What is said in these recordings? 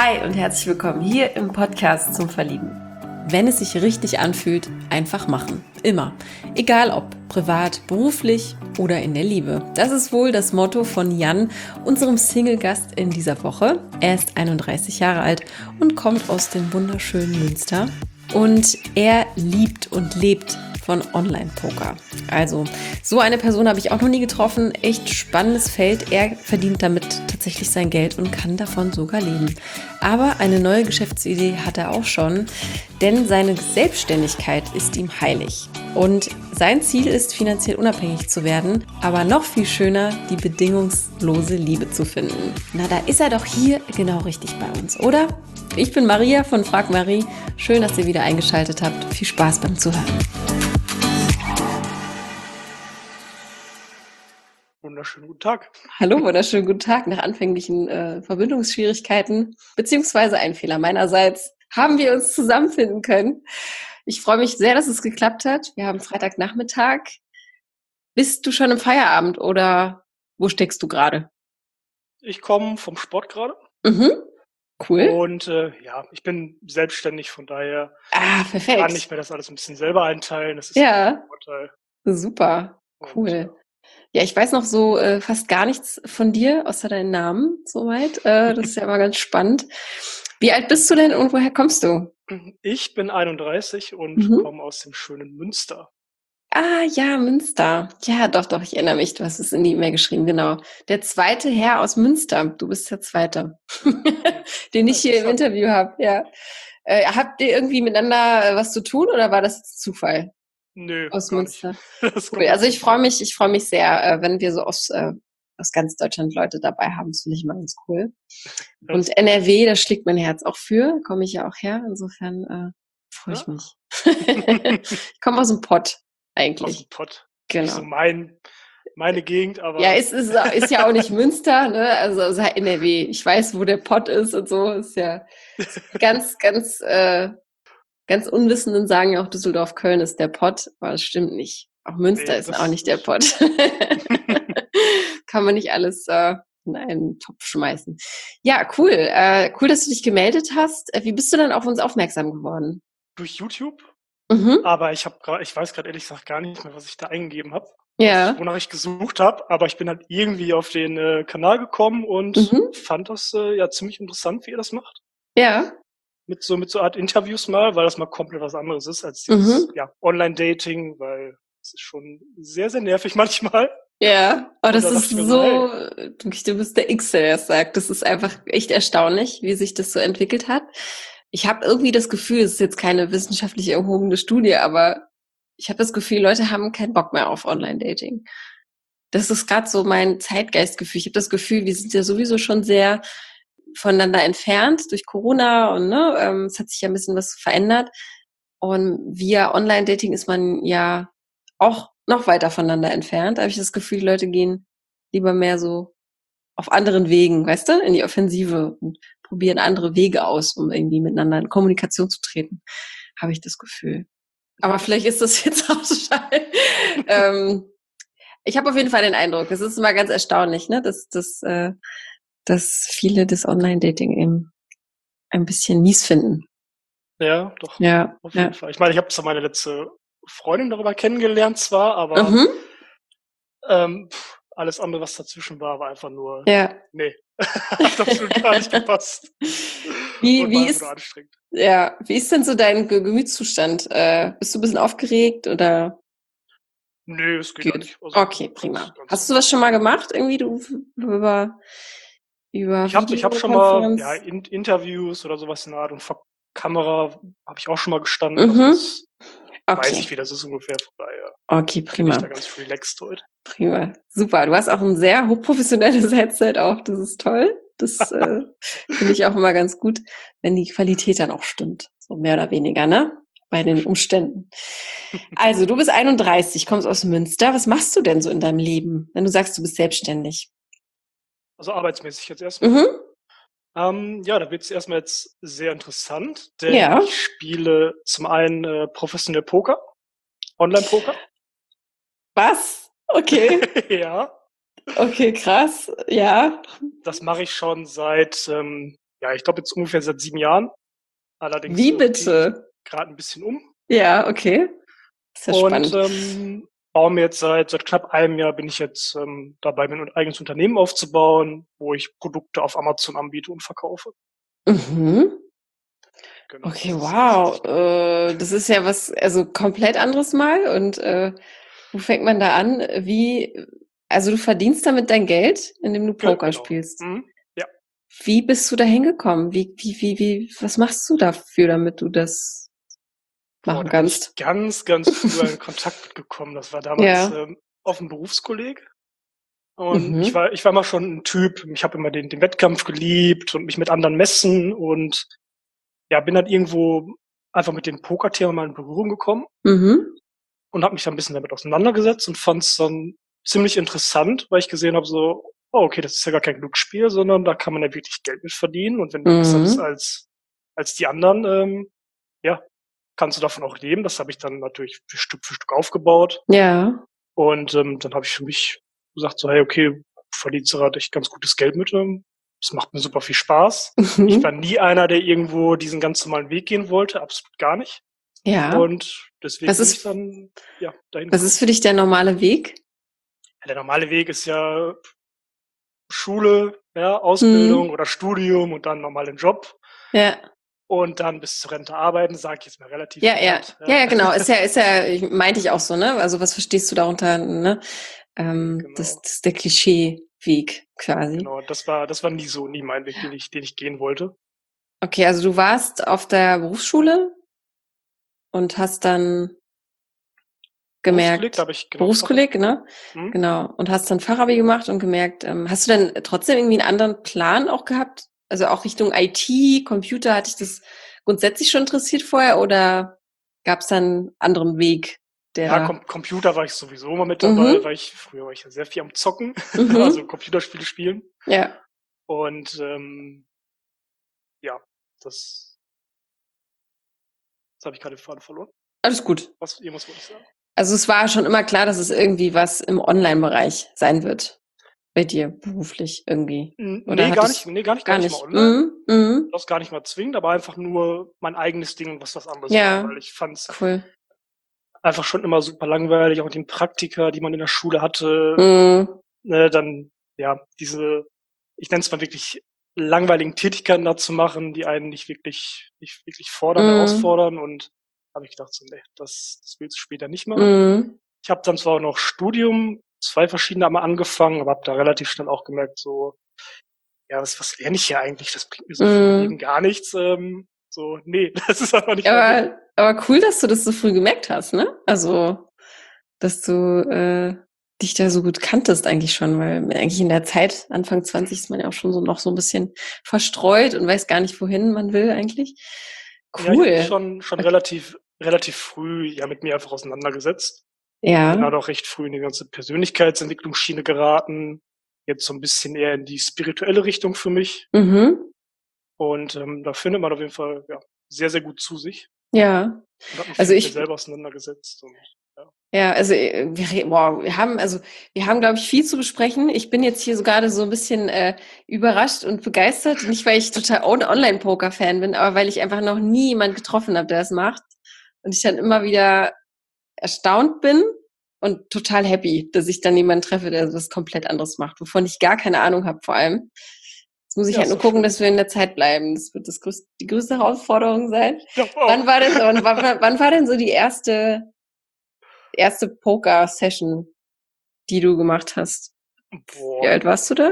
Hi und herzlich willkommen hier im Podcast zum Verlieben. Wenn es sich richtig anfühlt, einfach machen. Immer. Egal ob privat, beruflich oder in der Liebe. Das ist wohl das Motto von Jan, unserem Single-Gast in dieser Woche. Er ist 31 Jahre alt und kommt aus dem wunderschönen Münster. Und er liebt und lebt von Online-Poker. Also, so eine Person habe ich auch noch nie getroffen. Echt spannendes Feld. Er verdient damit tatsächlich sein Geld und kann davon sogar leben. Aber eine neue Geschäftsidee hat er auch schon, denn seine Selbstständigkeit ist ihm heilig. Und sein Ziel ist, finanziell unabhängig zu werden, aber noch viel schöner, die bedingungslose Liebe zu finden. Na, da ist er doch hier genau richtig bei uns, oder? Ich bin Maria von Frag Marie. Schön, dass ihr wieder eingeschaltet habt. Viel Spaß beim Zuhören. Wunderschönen guten Tag. Hallo, wunderschönen guten Tag. Nach anfänglichen Verbindungsschwierigkeiten beziehungsweise ein Fehler meinerseits haben wir uns zusammenfinden können. Ich freue mich sehr, dass es geklappt hat. Wir haben Freitagnachmittag. Bist du schon im Feierabend oder wo steckst du gerade? Ich komme vom Sport gerade. Cool. Und ich bin selbstständig, von daher perfekt. kann ich mir das alles ein bisschen selber einteilen. Das ist Ja. ein Vorteil. Super, cool. Ja, ich weiß noch so fast gar nichts von dir, außer deinen Namen, soweit. Das ist ja immer ganz spannend. Wie alt bist du denn und woher kommst du? Ich bin 31 und komme aus dem schönen Münster. Ah, ja, Münster. Ja, doch, ich erinnere mich. Du hast es in die E-Mail geschrieben, genau. Der zweite Herr aus Münster. Du bist der Zweite, den ich hier im Interview habe. Ja. Habt ihr irgendwie miteinander was zu tun oder war das jetzt Zufall? Nö, Aus gar Münster. nicht. Cool. Also ich freue mich sehr, wenn wir so aus ganz Deutschland Leute dabei haben. Das finde ich immer ganz cool. Und NRW, da schlägt mein Herz auch für. Komme ich ja auch her. Insofern freue ich mich. Ich komme aus dem Pott eigentlich. Aus dem Pott. Genau. Nicht so meine Gegend, aber... Ja, ist ja auch nicht Münster, ne? Also es ist halt NRW. Ich weiß, wo der Pott ist und so. Ist ja ganz Unwissenden sagen ja auch Düsseldorf, Köln ist der Pott, aber das stimmt nicht. Auch Münster ist auch nicht der Pott. Kann man nicht alles in einen Topf schmeißen. Ja, cool. Cool, dass du dich gemeldet hast. Wie bist du dann auf uns aufmerksam geworden? Durch YouTube. Aber ich weiß gerade ehrlich gesagt gar nicht mehr, was ich da eingegeben habe. Ja. Wonach ich gesucht habe, aber ich bin halt irgendwie auf den Kanal gekommen und fand das ziemlich interessant, wie ihr das macht. Ja. Mit so Art Interviews mal, weil das mal komplett was anderes ist als dieses Online-Dating, weil es ist schon sehr, sehr nervig manchmal. Ja, aber das ist so, du bist der X, der das sagt. Das ist einfach echt erstaunlich, wie sich das so entwickelt hat. Ich habe irgendwie das Gefühl, es ist jetzt keine wissenschaftlich erhobene Studie, aber ich habe das Gefühl, Leute haben keinen Bock mehr auf Online-Dating. Das ist gerade so mein Zeitgeistgefühl. Ich habe das Gefühl, wir sind ja sowieso schon sehr voneinander entfernt durch Corona und es hat sich ja ein bisschen was verändert. Und via Online-Dating ist man ja auch noch weiter voneinander entfernt. Da habe ich das Gefühl, die Leute gehen lieber mehr so auf anderen Wegen, weißt du, in die Offensive und probieren andere Wege aus, um irgendwie miteinander in Kommunikation zu treten, habe ich das Gefühl. Aber vielleicht ist das jetzt auch Schall. Ich habe auf jeden Fall den Eindruck, es ist immer ganz erstaunlich, ne, dass viele das Online-Dating eben ein bisschen mies finden. Ja, doch. Ja, auf jeden Fall. Ich meine, ich habe zwar meine letzte Freundin darüber kennengelernt zwar, aber alles andere, was dazwischen war einfach nur... Ja. Nee, hat absolut gar nicht gepasst. Wie ist denn so dein Gemütszustand? Bist du ein bisschen aufgeregt oder? Nö, es geht nicht. Also okay, prima. Hast du das schon mal gemacht? Irgendwie über Ich habe schon mal Interviews oder sowas in der Art und vor Kamera habe ich auch schon mal gestanden. Also weiß ich, wie das ist ungefähr. Von daher okay, prima. Bin ich da ganz relaxed heute. Prima. Super. Du hast auch ein sehr hochprofessionelles Headset auf. Das ist toll. Das finde ich auch immer ganz gut, wenn die Qualität dann auch stimmt. So mehr oder weniger, ne? Bei den Umständen. Also, du bist 31, kommst aus Münster. Was machst du denn so in deinem Leben, wenn du sagst, du bist selbstständig? Also arbeitsmäßig jetzt erstmal. Da wird es erstmal jetzt sehr interessant, denn ich spiele zum einen professionell Poker, Online-Poker. Was? Okay. Ja. Okay, krass. Ja. Das mache ich schon seit Ja, ich glaube jetzt ungefähr seit 7 Jahren. Allerdings Wie bitte? Gerade ein bisschen um. Ja, okay. Das ist ja spannend. Und baue mir jetzt seit knapp einem Jahr bin ich jetzt dabei, mir ein eigenes Unternehmen aufzubauen, wo ich Produkte auf Amazon anbiete und verkaufe. Mhm. Genau, okay, wow. Das ist ja was, also komplett anderes mal. Und wo fängt man da an? Also du verdienst damit dein Geld, indem du Poker genau. spielst. Ja. Wie bist du da hingekommen? Was machst du dafür, damit du das machen kannst? Da bin ich ganz früh in Kontakt mitgekommen. Das war damals auf dem Berufskolleg. Und ich war immer schon ein Typ, ich habe immer den Wettkampf geliebt und mich mit anderen messen und ja, bin dann irgendwo einfach mit dem Pokerthema mal in Berührung gekommen und habe mich dann ein bisschen damit auseinandergesetzt und fand es dann ziemlich interessant, weil ich gesehen habe so, oh, okay, das ist ja gar kein Glücksspiel, sondern da kann man ja wirklich Geld mit verdienen und wenn du besser bist als die anderen, ja, kannst du davon auch leben. Das habe ich dann natürlich für Stück aufgebaut. Ja. Und dann habe ich für mich gesagt so, hey, okay, verdienst du gerade echt ganz gutes Geld mit. Das macht mir super viel Spaß. Ich war nie einer, der irgendwo diesen ganz normalen Weg gehen wollte, absolut gar nicht. Ja. Und deswegen bin ich dann dahin. Was ist für dich der normale Weg? Ja, der normale Weg ist ja Schule, ja, Ausbildung oder Studium und dann nochmal den Job. Ja. Und dann bis zur Rente arbeiten, sage ich jetzt mal relativ. Ja, genau. Ist ja, meinte ich auch so, ne? Also was verstehst du darunter, ne? Genau. Das ist der Klischeeweg quasi. Genau, das war nie mein Weg, den ich gehen wollte. Okay, also du warst auf der Berufsschule und hast dann gemerkt, Berufskolleg, ne? Genau. Und hast dann Fachabi gemacht und gemerkt, hast du dann trotzdem irgendwie einen anderen Plan auch gehabt? Also auch Richtung IT, Computer, hatte dich das grundsätzlich schon interessiert vorher oder gab es dann einen anderen Weg? Computer war ich sowieso immer mit dabei, weil früher war ich ja sehr viel am Zocken, also Computerspiele spielen. Ja. Und das habe ich gerade den Faden verloren. Alles gut. Irgendwas wollte ich sagen. Also es war schon immer klar, dass es irgendwie was im Online-Bereich sein wird. Bei dir beruflich irgendwie. Oder gar nicht mal online. Das gar nicht mal zwingend, aber einfach nur mein eigenes Ding und was anderes war, weil ich fand es einfach schon immer super langweilig, auch mit den Praktika, die man in der Schule hatte. Ne, dann, ich nenne es mal wirklich langweiligen Tätigkeiten da zu machen, die einen nicht wirklich fordern, herausfordern und habe ich gedacht, so, nee, das willst du später nicht machen. Ich habe dann zwar auch noch Studium, 2 verschiedene einmal angefangen, aber habe da relativ schnell auch gemerkt, so, ja, was lerne ich hier eigentlich? Das bringt mir so eben gar nichts. So, nee, das ist einfach nicht. Aber cool, dass du das so früh gemerkt hast, ne? Also, dass du dich da so gut kanntest eigentlich schon, weil eigentlich in der Zeit, Anfang 20, ist man ja auch schon so noch so ein bisschen verstreut und weiß gar nicht, wohin man will eigentlich. Cool. Ja, ich habe mich schon relativ früh mit mir einfach auseinandergesetzt. Ja. Bin halt auch recht früh in die ganze Persönlichkeitsentwicklungsschiene geraten. Jetzt so ein bisschen eher in die spirituelle Richtung für mich. Und da findet man auf jeden Fall sehr, sehr gut zu sich. Ja. Und hat mich mit mir selber auseinandergesetzt. Und, ja, also wir haben, glaube ich, viel zu besprechen. Ich bin jetzt hier so gerade so ein bisschen überrascht und begeistert. Nicht, weil ich total Online-Poker-Fan bin, aber weil ich einfach noch nie jemand getroffen habe, der das macht. Und ich dann immer wieder erstaunt bin und total happy, dass ich dann jemanden treffe, der was komplett anderes macht, wovon ich gar keine Ahnung habe vor allem. Jetzt muss ich halt nur gucken, dass wir in der Zeit bleiben. Das wird die größte Herausforderung sein. Ja, wann war denn so die erste Poker-Session, die du gemacht hast? Boah. Wie alt warst du da?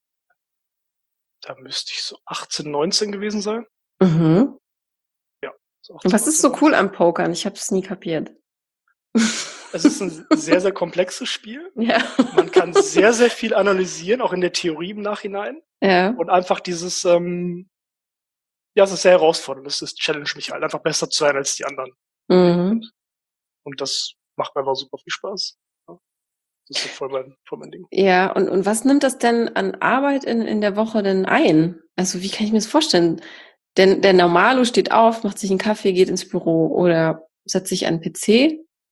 Da müsste ich so 18, 19 gewesen sein. Ja. So 18, was ist so cool am Pokern? Ich habe es nie kapiert. Es ist ein sehr, sehr komplexes Spiel. Ja. Man kann sehr, sehr viel analysieren, auch in der Theorie im Nachhinein. Ja. Und einfach dieses, es ist sehr herausfordernd. Das challenge mich halt, einfach besser zu sein als die anderen. Und das macht mir einfach super viel Spaß. Ja. Das ist voll mein Ding. Ja, und was nimmt das denn an Arbeit in der Woche denn ein? Also wie kann ich mir das vorstellen? Denn der Normalo steht auf, macht sich einen Kaffee, geht ins Büro oder setzt sich an den PC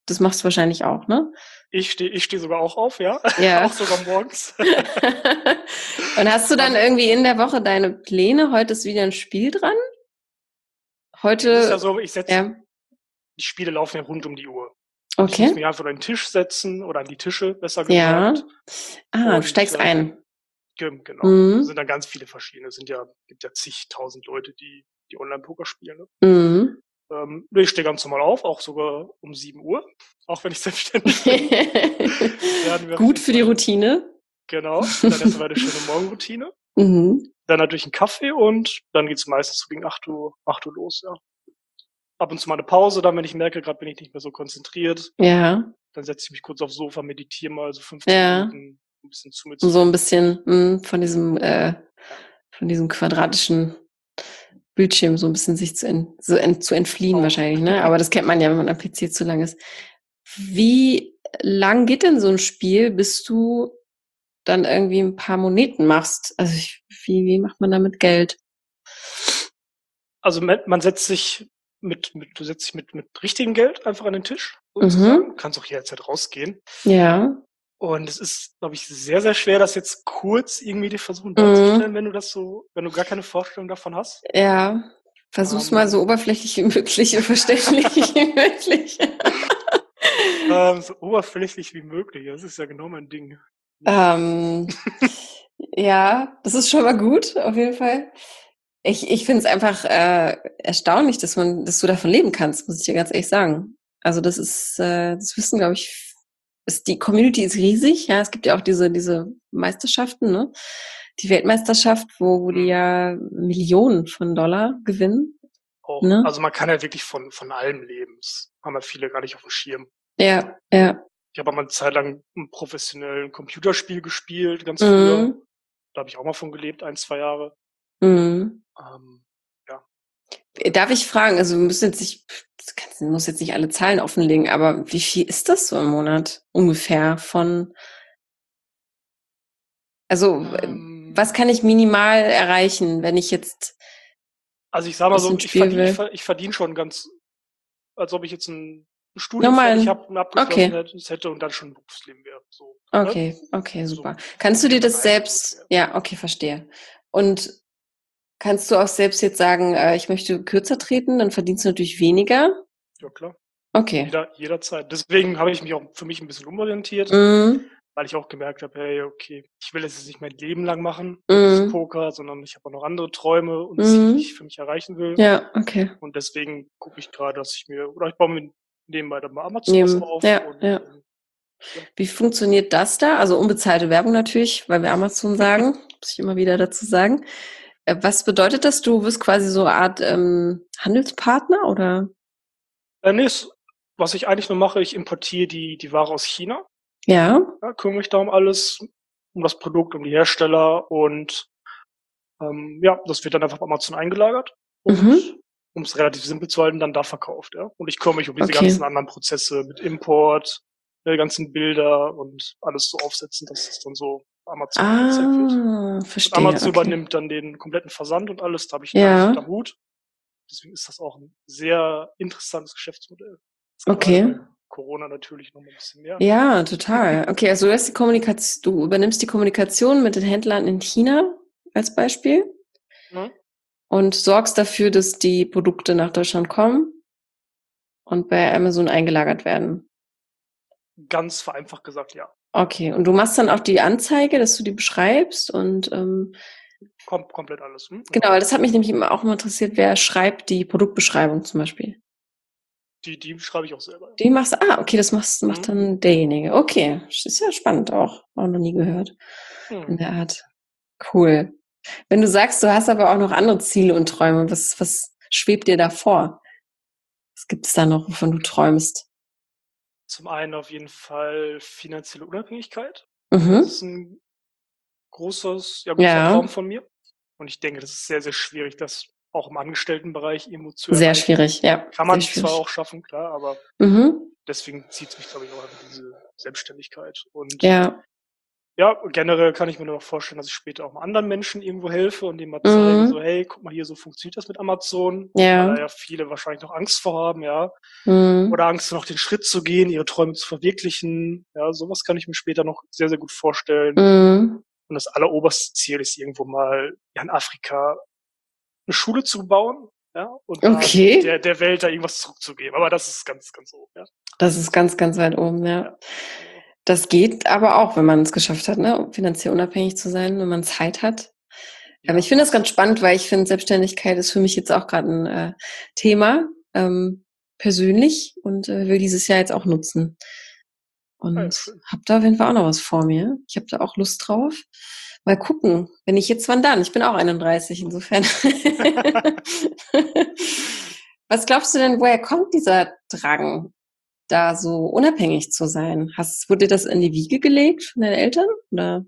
Das machst du wahrscheinlich auch, ne? Ich steh sogar auch auf, ja. Ja. Auch sogar morgens. Und hast du dann irgendwie in der Woche deine Pläne? Heute ist wieder ein Spiel dran? Heute. Es ist ja so, die Spiele laufen ja rund um die Uhr. Okay. Ich muss mich einfach an den Tisch setzen oder an die Tische, besser gesagt. Ja. Du steigst ein. Genau. Es sind dann ganz viele verschiedene. Es gibt ja zigtausend Leute, die Online-Poker spielen. Ne? Ich stehe ganz normal auf, auch sogar um 7 Uhr, auch wenn ich selbstständig bin. Gut für die Routine. Genau. Dann erstmal eine schöne Morgenroutine. Dann natürlich einen Kaffee und dann geht's meistens so gegen 8 Uhr los, ja. Ab und zu mal eine Pause, dann, wenn ich merke, gerade bin ich nicht mehr so konzentriert. Ja. Dann setze ich mich kurz aufs Sofa, meditiere mal so 15 Minuten, ein bisschen zu mir zu. So ein bisschen von diesem quadratischen Bildschirm so ein bisschen sich zu entfliehen wahrscheinlich, ne? Aber das kennt man ja, wenn man am PC zu lang ist. Wie lang geht denn so ein Spiel, bis du dann irgendwie ein paar Moneten machst? Also wie macht man damit Geld? Also man setzt sich mit richtigem Geld einfach an den Tisch, sozusagen. Du kannst auch jederzeit rausgehen. Ja. Und es ist, glaube ich, sehr, sehr schwer, das jetzt kurz irgendwie dir versuchen darzustellen, wenn du gar keine Vorstellung davon hast. Ja. Versuch's mal so oberflächlich wie möglich und verständlich wie möglich. So oberflächlich wie möglich, das ist ja genau mein Ding. Ja, das ist schon mal gut, auf jeden Fall. Ich finde es einfach erstaunlich, dass du davon leben kannst, muss ich dir ganz ehrlich sagen. Also das wissen, glaube ich, die Community ist riesig, ja, es gibt ja auch diese Meisterschaften, ne? Die Weltmeisterschaft, wo die ja Millionen von Dollar gewinnen. Auch, ne? Also man kann ja wirklich von allem leben. Das haben ja viele gar nicht auf dem Schirm. Ja. Ich habe mal eine Zeit lang ein professionelles Computerspiel gespielt, ganz früher. Da habe ich auch mal von gelebt, 1-2 Jahre. Ja. Darf ich fragen, also du musst jetzt nicht alle Zahlen offenlegen, aber wie viel ist das so im Monat ungefähr was kann ich minimal erreichen, wenn ich jetzt ich sag mal so, ich verdiene schon ganz, als ob ich jetzt ein Studium fertig habe und abgeschlossen hätte und dann schon ein Berufsleben wäre. So, okay, super. Kannst du dir das selbst, verstehe. Und kannst du auch selbst jetzt sagen, ich möchte kürzer treten, dann verdienst du natürlich weniger? Ja, klar. Okay. Jederzeit. Deswegen habe ich mich auch für mich ein bisschen umorientiert, weil ich auch gemerkt habe, hey, okay, ich will es nicht mein Leben lang machen, das Poker, sondern ich habe auch noch andere Träume und Ziele, die ich für mich erreichen will. Ja, okay. Und deswegen gucke ich gerade, dass ich baue mir nebenbei dann mal Amazon auf. Ja. Wie funktioniert das da? Also unbezahlte Werbung natürlich, weil wir Amazon sagen, muss ich immer wieder dazu sagen. Was bedeutet das? Du wirst quasi so eine Art Handelspartner, oder? Nee, was ich eigentlich nur mache, ich importiere die Ware aus China. Ja. Kümmere mich da um alles, um das Produkt, um die Hersteller und das wird dann einfach auf Amazon eingelagert und um es relativ simpel zu halten, dann da verkauft. Ja? Und ich kümmere mich um diese ganzen anderen Prozesse mit Import, die ganzen Bilder und alles so aufsetzen, dass es dann so Amazon angezeigt wird. Verstehe. Und Amazon übernimmt dann den kompletten Versand und alles, da habe ich nicht am Hut. Deswegen ist das auch ein sehr interessantes Geschäftsmodell. Okay. Corona natürlich noch ein bisschen mehr. Ja, total. Okay, also du übernimmst die Kommunikation mit den Händlern in China als Beispiel und sorgst dafür, dass die Produkte nach Deutschland kommen und bei Amazon eingelagert werden. Ganz vereinfacht gesagt, ja. Okay, und du machst dann auch die Anzeige, dass du die beschreibst und komplett alles. Genau, weil das hat mich nämlich auch immer interessiert, wer schreibt die Produktbeschreibung zum Beispiel? Die schreibe ich auch selber. Die machst okay, das macht dann derjenige. Okay, ist ja spannend auch noch nie gehört in der Art. Cool. Wenn du sagst, du hast aber auch noch andere Ziele und Träume, was schwebt dir da vor? Was gibt's da noch, wovon du träumst? Zum einen auf jeden Fall finanzielle Unabhängigkeit. Das ist ein großer Traum von mir. Und ich denke, das ist sehr, sehr schwierig, das auch im Angestelltenbereich irgendwo zu erreichen. Sehr schwierig, ja. Kann man zwar auch schaffen, klar, aber deswegen zieht es mich, glaube ich, auch einfach diese Selbstständigkeit. Und Ja, generell kann ich mir nur noch vorstellen, dass ich später auch mal anderen Menschen irgendwo helfe und denen mal zeige, so: „Hey, guck mal hier, so funktioniert das mit Amazon.“ Weil Ja. da ja viele wahrscheinlich noch Angst vor haben, ja. Mhm. Oder Angst, noch den Schritt zu gehen, ihre Träume zu verwirklichen. Ja, sowas kann ich mir später noch sehr, sehr gut vorstellen. Mhm. Und das alleroberste Ziel ist irgendwo mal, ja, in Afrika 'ne Schule zu bauen, ja, und da Okay. der Welt da irgendwas zurückzugeben. Aber das ist ganz, ganz oben, ja. Das ist ganz, ganz weit oben, ja. Ja, genau. Das geht aber auch, wenn man es geschafft hat, ne, finanziell unabhängig zu sein, wenn man Zeit hat. Aber Ja, ich finde das ganz absolut. spannend, weil ich finde, Selbstständigkeit ist für mich jetzt auch grad 'n, Thema, persönlich und, will dieses Jahr jetzt auch nutzen. Ah ja, Und schön. habe da auf jeden Fall auch noch was vor mir. Ich habe da auch Lust drauf. Mal gucken, wenn nicht jetzt, wann dann? Ich bin auch 31, insofern. Was glaubst du denn, woher kommt dieser Drang, da so unabhängig zu sein? Wurde dir das in die Wiege gelegt von deinen Eltern, oder?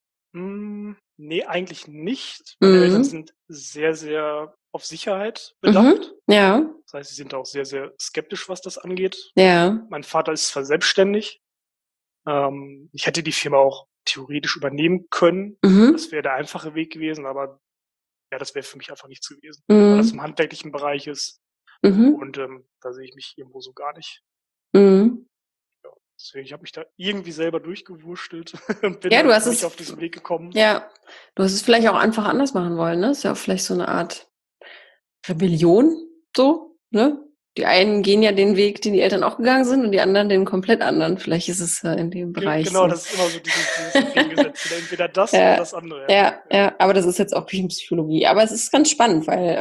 Ne, eigentlich nicht. Meine Eltern Mhm. sind sehr, sehr auf Sicherheit Mhm. bedacht. Ja. Das heißt, sie sind auch sehr, sehr skeptisch, was das angeht. Ja. Mein Vater ist zwar selbstständig, ich hätte die Firma auch theoretisch übernehmen können. Mhm. Das wäre der einfache Weg gewesen, aber ja, das wäre für mich einfach nichts gewesen, weil das Mhm. im handwerklichen Bereich ist Mhm. und, da sehe ich mich irgendwo so gar nicht. Mhm. Ja, deswegen, ich habe mich da irgendwie selber durchgewurstelt und bin Ja, du dann hast für mich es auf diesen Weg gekommen. ja, du hast es vielleicht auch einfach anders machen wollen, ne? Ist ja auch vielleicht so 'ne Art Rebellion so, ne? Die einen gehen ja den Weg, den die Eltern auch gegangen sind und die anderen den komplett anderen. Vielleicht ist es, in dem Bereich Genau, so. das ist immer so dieses Entgegengesetzte, ne? Entweder das oder Ja, das andere, ja. ja, Ja. ja, aber das ist jetzt auch Küchenpsychologie. Aber es ist ganz spannend, weil,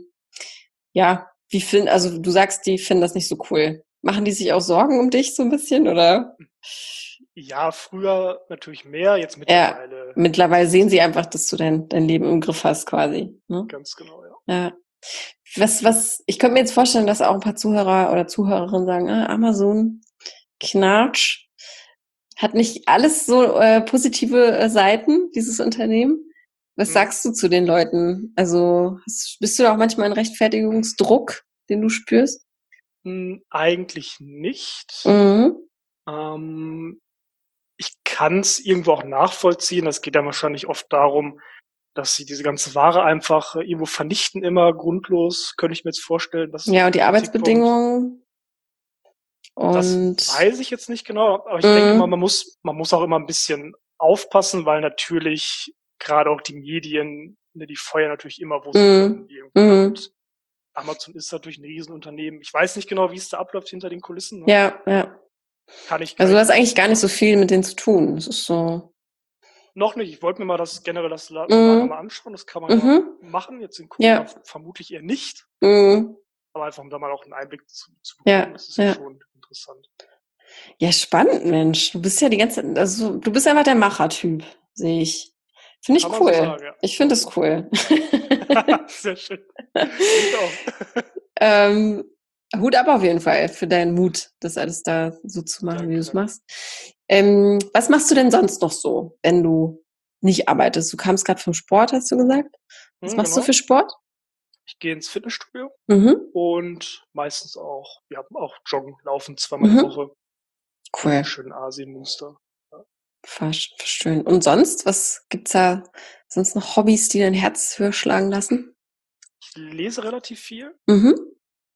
ja, also du sagst, die finden das nicht so cool. Machen die sich auch Sorgen um dich so 'n bisschen, oder? Ja, früher natürlich mehr, jetzt Ja, mittlerweile mittlerweile ist sehen es sie nicht einfach, mehr. dass du dein Leben im Griff hast quasi, ne? Ganz genau, ja. Ja. Was ich könnte mir jetzt vorstellen, dass auch 'n paar Zuhörer oder Zuhörerinnen sagen: „Ah, Amazon, Knatsch.“ Hat nicht alles so, positive, Seiten, dieses Unternehmen? Was Mhm. sagst du zu den Leuten? Also, bist du da auch manchmal in Rechtfertigungsdruck, den du spürst? Eigentlich nicht. Mhm. Ähm, Ich kann's irgendwo auch nachvollziehen. Das geht dann wahrscheinlich oft darum, dass sie diese ganze Ware einfach, irgendwo vernichten immer grundlos, könnte ich mir jetzt vorstellen, dass so Ja, die und die Kritik kommt. Arbeitsbedingungen Das und weiß ich jetzt nicht genau, aber ich denke mal, mhm. man muss auch immer 'n bisschen aufpassen, weil natürlich grade auch die Medien, ne, die feuern natürlich immer, wo sie können Mhm. irgendwo, ne? Mhm. Und Amazon ist natürlich 'n Riesenunternehmen. Ich weiß nicht genau, wie es da abläuft hinter den Kulissen, ne? Ja, ja. Kann Also, du ich hast dir nicht eigentlich gar nicht so sagen. viel mit denen zu tun. Es ist so Noch nicht. Ich wollte mir mal das Lager mal mhm. anschauen. Das kann man ja Mhm. machen. Jetzt in Corona Ja. vermutlich eher nicht, ja. Mhm. Aber einfach, um da mal auch 'n Einblick zu bekommen, Ja, das ist ja ja. schon interessant. Ja, spannend, Mensch. Du bist ja die ganze also, du bist einfach der Machertyp, sehe ich. Finde Kann ich man so cool. sagen, ja. Ich finde das cool. Sehr schön. Ich auch. Ähm, Hut ab auf jeden Fall für deinen Mut, das alles da so zu machen, wie Danke, du's danke. machst. Was machst du denn sonst noch so, wenn du nicht arbeitest? Du kamst grad vom Sport, hast du gesagt. Was machst du für Genau. Sport? Ich gehe ins Fitnessstudio Mhm. und meistens auch joggen, laufen zweimal die Mhm. Woche im Cool. schönen Asien-Münster. Ja. Schön. Und sonst, was gibt's da sonst noch Hobbys, die dein Herz höher schlagen lassen? Ich lese relativ viel, Mhm.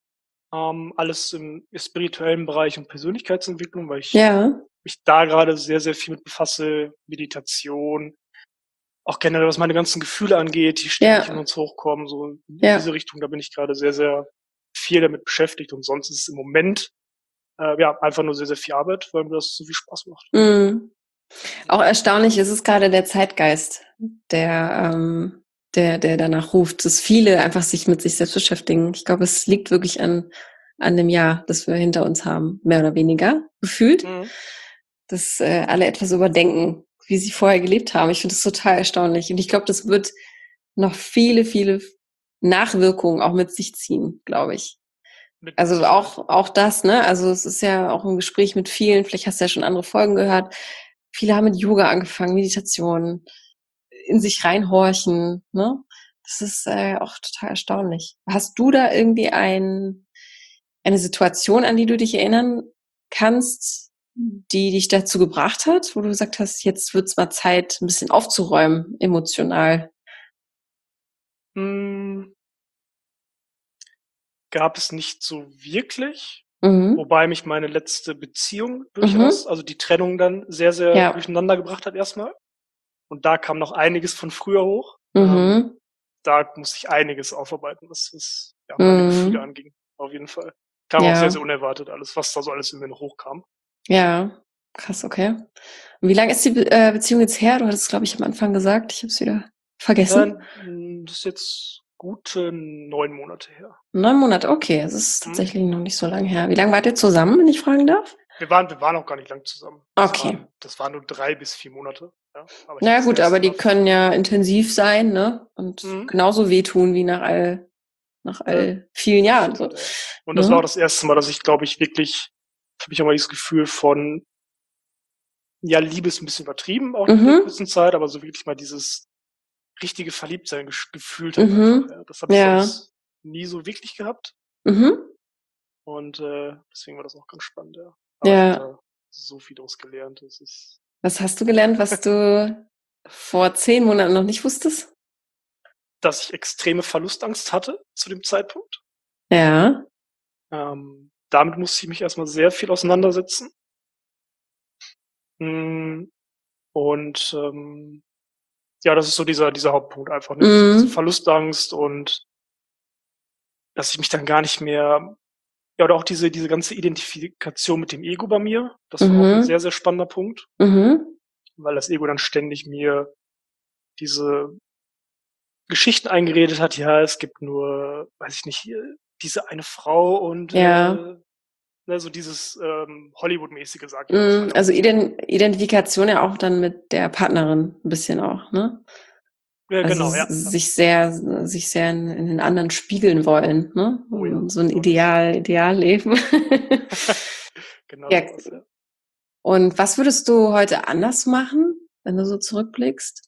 alles im spirituellen Bereich und Persönlichkeitsentwicklung, weil ich Ja, mich da grade sehr, sehr viel mit befasse, Meditation, auch generell, was meine ganzen Gefühle angeht, die ständig in ja, uns hochkommen, so in diese ja. Richtung, da bin ich grade sehr, sehr viel damit beschäftigt und sonst ist es im Moment, ja, einfach nur sehr, sehr viel Arbeit, weil mir das so viel Spaß macht. Mhm. Auch erstaunlich ist es grade der Zeitgeist, der danach ruft, dass viele einfach sich mit sich selbst beschäftigen. Ich glaube, es liegt wirklich an dem Jahr, das wir hinter uns haben, mehr oder weniger gefühlt, Mhm. dass, alle etwas überdenken, wie sie vorher gelebt haben. Ich finde das total erstaunlich und ich glaube, das wird noch viele Nachwirkungen auch mit sich ziehen, glaube ich. Mit Also Sicherheit. auch das, ne? Also, es ist ja auch 'n Gespräch mit vielen, vielleicht hast du ja schon andere Folgen gehört. Viele haben mit Yoga angefangen, Meditation, in sich reinhorchen, ne? Das ist, auch total erstaunlich. Hast du da irgendwie eine Situation, an die du dich erinnern kannst, die dich dazu gebracht hat, wo du gesagt hast, jetzt wird's mal Zeit, ein bisschen aufzuräumen, emotional? Gab es nicht so wirklich, wobei mich meine letzte Beziehung durchaus, also die Trennung dann sehr, sehr durcheinander gebracht hat erstmal. Und da kam noch einiges von früher hoch. Da musste ich einiges aufarbeiten, was meine Gefühle anging, auf jeden Fall. Kam auch sehr, sehr unerwartet alles, was da so alles in mir noch hochkam. Ja, krass, okay. Und wie lange ist die Beziehung jetzt her? Du hattest es, glaube ich, am Anfang gesagt. Ich habe es wieder vergessen. Das ist jetzt gute 9 Monate her. 9 Monate, okay. Es ist tatsächlich noch nicht so lange her. Wie lange wart ihr zusammen, wenn ich fragen darf? Wir waren auch gar nicht lang zusammen. Das waren nur 3 bis 4 Monate. Ja, naja gut, aber die können ja intensiv sein, ne? Und genauso wehtun wie nach all vielen Jahren. So. Und das war auch das erste Mal, dass ich, glaube ich, wirklich, habe ich auch mal dieses Gefühl von, Liebe ist ein bisschen übertrieben, auch in der kurzen Zeit, aber so wirklich mal dieses richtige Verliebtsein gefühlt habe einfach. Ja. Das habe ich sonst nie so wirklich gehabt. Und deswegen war das auch ganz spannend, ja. Aber ich habe da so viel daraus gelernt. Was hast du gelernt, was du vor 10 Monaten noch nicht wusstest? Dass ich extreme Verlustangst hatte zu dem Zeitpunkt. Ja. Damit musste ich mich erstmal sehr viel auseinandersetzen. Und das ist so dieser Hauptpunkt einfach, ne? Diese Verlustangst und dass ich mich dann gar nicht mehr, oder auch diese ganze Identifikation mit dem Ego bei mir, das war auch ein sehr, sehr spannender Punkt, weil das Ego dann ständig mir diese Geschichten eingeredet hat, es gibt nur, weiß ich nicht, diese eine Frau und so dieses Hollywood-mäßige, sag ich mal. Also Identifikation ja auch dann mit der Partnerin ein bisschen auch, ne? Ja, also genau, ja. Sich sehr in den anderen spiegeln wollen, ne? Oh ja, so ein Idealleben. Genau. Ja. Und was würdest du heute anders machen, wenn du so zurückblickst?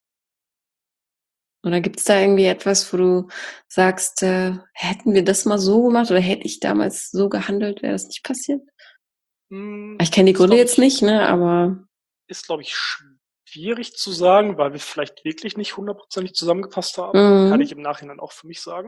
Oder gibt's da irgendwie etwas, wo du sagst, hätten wir das mal so gemacht oder hätte ich damals so gehandelt, wäre das nicht passiert? Ich kenne die Gründe jetzt nicht, ne, aber... Ist, glaube ich, schwierig zu sagen, weil wir vielleicht wirklich nicht 100%ig zusammengepasst haben. Kann ich im Nachhinein auch für mich sagen.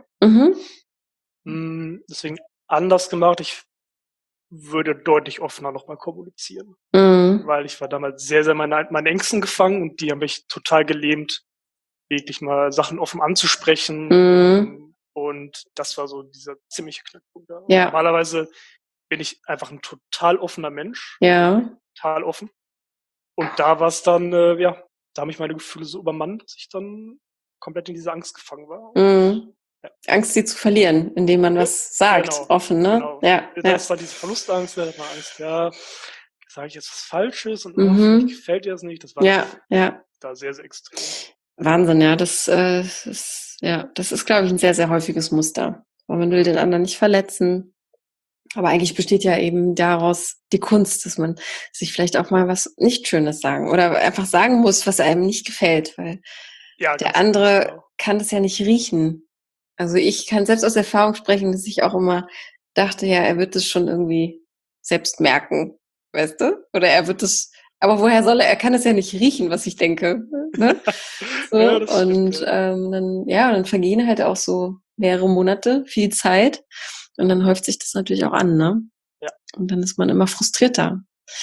Deswegen anders gemacht. Ich würde deutlich offener nochmal kommunizieren. Weil ich war damals sehr, sehr meinen Ängsten gefangen und die haben mich total gelähmt, wirklich mal Sachen offen anzusprechen. Und das war so dieser ziemliche Knackpunkt da. Ja. Normalerweise bin ich einfach ein total offener Mensch. Ja. Total offen. Und da war es dann, da haben mich meine Gefühle so übermannt, dass ich dann komplett in diese Angst gefangen war. Angst, sie zu verlieren, indem man was sagt, offen, ne? Genau. Ja. Das ist dann diese Verlustangst, da hat man Angst, sage ich jetzt was Falsches und vielleicht gefällt dir das nicht. Das war da sehr, sehr extrem. Wahnsinn, ja. Das ist, glaube ich, ein sehr, sehr häufiges Muster. Weil man will den anderen nicht verletzen. Aber eigentlich besteht ja eben daraus die Kunst, dass man sich vielleicht auch mal was nicht Schönes sagen oder einfach sagen muss, was einem nicht gefällt, weil der andere kann das ja nicht riechen. Also ich kann selbst aus Erfahrung sprechen, dass ich auch immer dachte, er wird es schon irgendwie selbst merken, weißt du? Oder er wird es, aber woher soll er kann es ja nicht riechen, was ich denke. Ne? So, und dann vergehen halt auch so mehrere Monate, viel Zeit. Und dann häuft sich das natürlich auch an, ne? Ja. Und dann ist man immer frustrierter.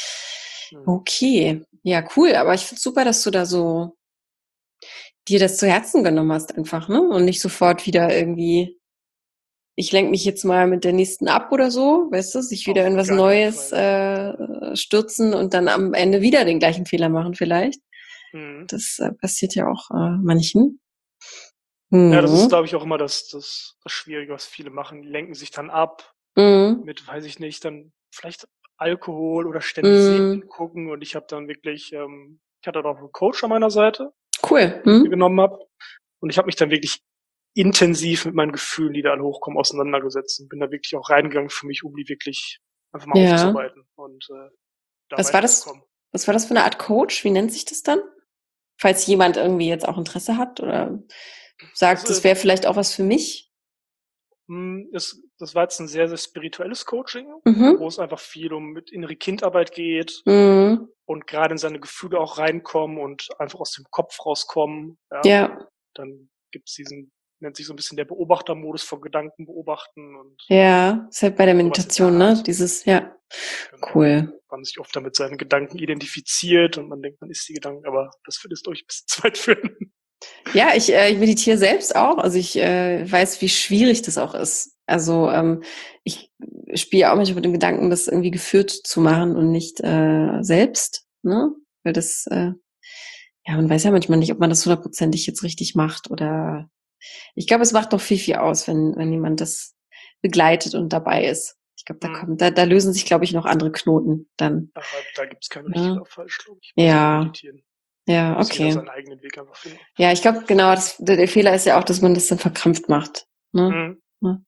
Okay, ja, cool. Aber ich find's super, dass du da so dir das zu Herzen genommen hast einfach, ne? Und nicht sofort wieder irgendwie, ich lenke mich jetzt mal mit der nächsten ab oder so, weißt du, sich wieder in was Neues stürzen und dann am Ende wieder den gleichen Fehler machen vielleicht. Das passiert ja auch manchen. Ja, das ist, glaube ich, auch immer das Schwierige, was viele machen. Die lenken sich dann ab mit, weiß ich nicht, dann vielleicht Alkohol oder ständig Serien gucken. Und ich habe dann wirklich, ich hatte auch einen Coach an meiner Seite, cool, den ich genommen habe. Und ich habe mich dann wirklich intensiv mit meinen Gefühlen, die da alle hochkommen, auseinandergesetzt und bin da wirklich auch reingegangen für mich, um die wirklich einfach mal aufzuarbeiten. Und was war das für eine Art Coach? Wie nennt sich das dann? Falls jemand irgendwie jetzt auch Interesse hat oder sagt, das wäre vielleicht auch was für mich? Das war jetzt ein sehr, sehr spirituelles Coaching, wo es einfach viel mit innere Kindarbeit geht und gerade in seine Gefühle auch reinkommen und einfach aus dem Kopf rauskommen. Ja. Dann gibt's nennt sich so ein bisschen der Beobachtermodus von Gedanken beobachten und ja, ist halt bei der Meditation, ne? Dieses, ja, genau. Cool. Man sich oft damit seinen Gedanken identifiziert und man denkt, man ist die Gedanken, aber das wird es euch ein bisschen zu weit führen. Ja, ich meditiere selbst auch. Also ich weiß, wie schwierig das auch ist. Also ich spiele auch manchmal mit dem Gedanken, das irgendwie geführt zu machen und nicht selbst, ne? Weil das, ja, man weiß ja manchmal nicht, ob man das 100%ig jetzt richtig macht oder ich glaube, es macht doch viel, viel aus, wenn jemand das begleitet und dabei ist. Ich glaube, da lösen sich, glaube ich, noch andere Knoten dann. Aber da gibt's kein richtig oder falsch, glaube ich. Ja. Ja, okay. Jeder seinen eigenen Weg einfach finden. Ja, ich glaube, genau, der Fehler ist ja auch, dass man das dann verkrampft macht. Ne? Ja.